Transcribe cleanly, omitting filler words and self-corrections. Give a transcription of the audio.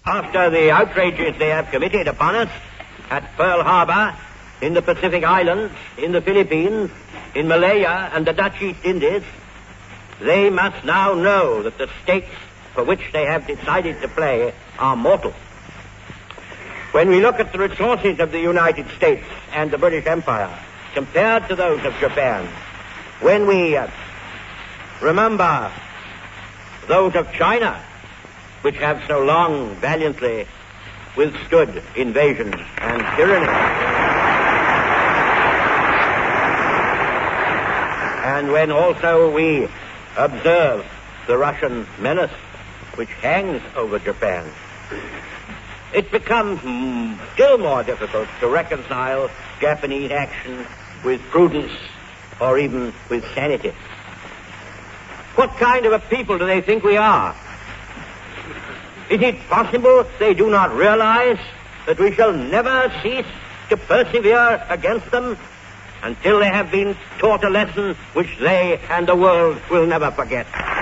After the outrages they have committed upon us at Pearl Harbor, in the Pacific Islands, in the Philippines, in Malaya and the Dutch East Indies, they must now know that the stakes for which they have decided to play are mortal. When we look at the resources of the United States and the British Empire compared to those of Japan, when we remember those of China, which have so long valiantly withstood invasion and tyranny, and when also we observe the Russian menace which hangs over Japan, it becomes still more difficult to reconcile Japanese action with prudence or even with sanity. What kind of a people do they think we are? Is it possible they do not realize that we shall never cease to persevere against them until they have been taught a lesson which they and the world will never forget?